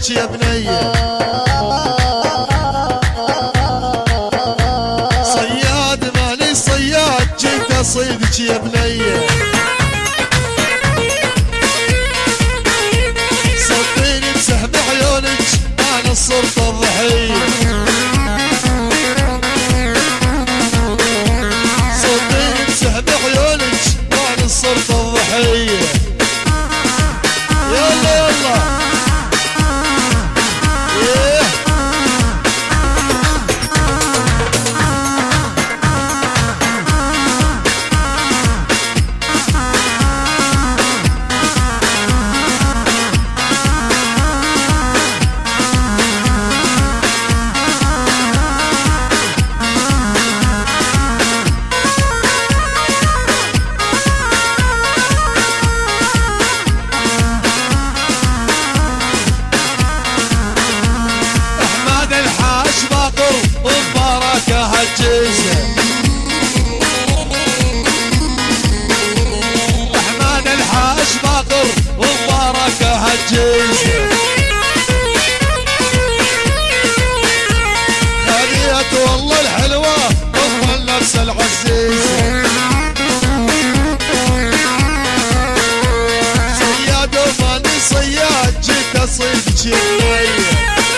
اصيدك يا بنيه. صياد ماني صياد جيت اصيدك يا بنيه. صديني بسهم عيونك انا صرت الضحيه. صديني بسهم عيونك وانا صرت الضحيه. يلا يلا احمد الحاج باقر ومباركه هالجيزه. هديت والله الحلوه ام النفس العزيزه. صياد وماني صياد جيت اصيدك يا بنيه.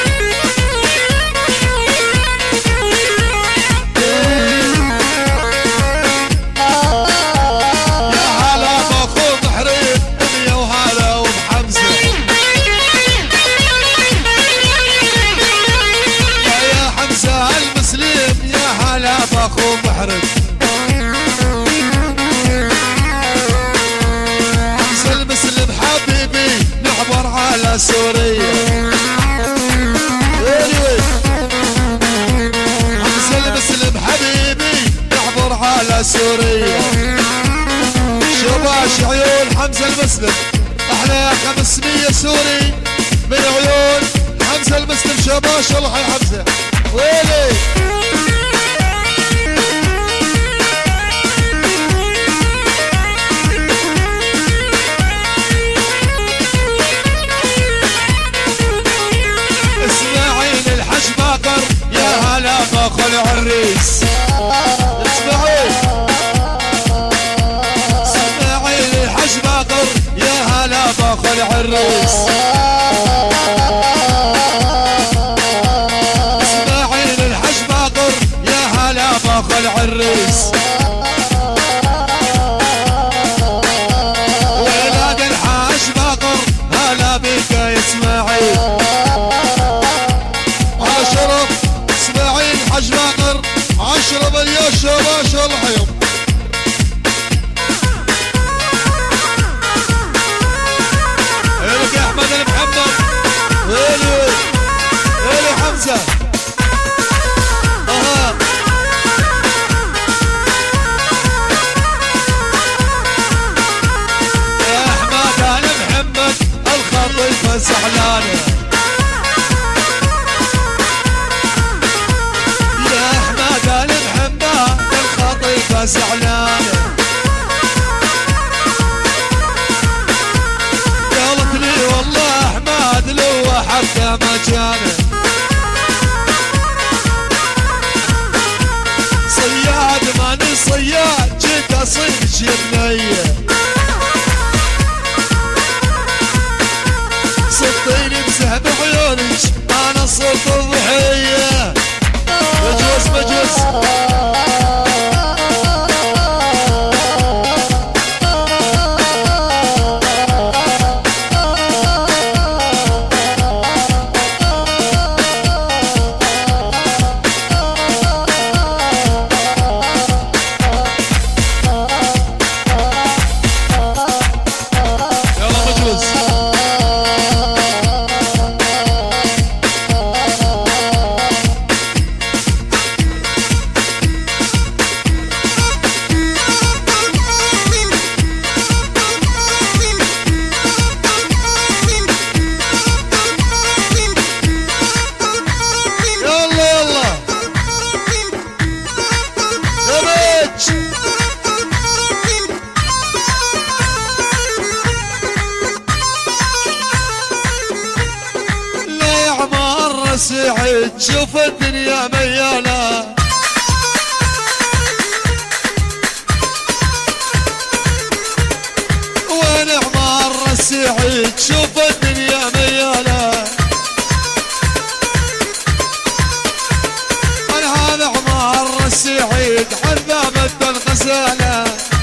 اخو محرز حمزة المسلم حبيبي نعبر على سوريا. حمزة المسلم حبيبي نعبر على سوريا. شباش عيون حمزة المسلم احلى 500 سوري من عيون حمزة المسلم. شباش الله يا حمزة ويلي. يا هلا باخو العريس. اسمعي اسمعي الحج باقر يا هلا باخو العريس. اسمعي الحج باقر يا هلا باخو العريس. ولاد الحاج باقر هلا بك يا اسماعيل. حج باقر 10 مليون شباش الله يحييهم. الك يا احمد المحمد ويلي حمزه. يا احمد المحمد الخطيفه زعلانه. شوف الدنيا ميالة. وين عمار السعيد شوف الدنيا ميالة. هذا عمار السعيد عذابة الغزالة.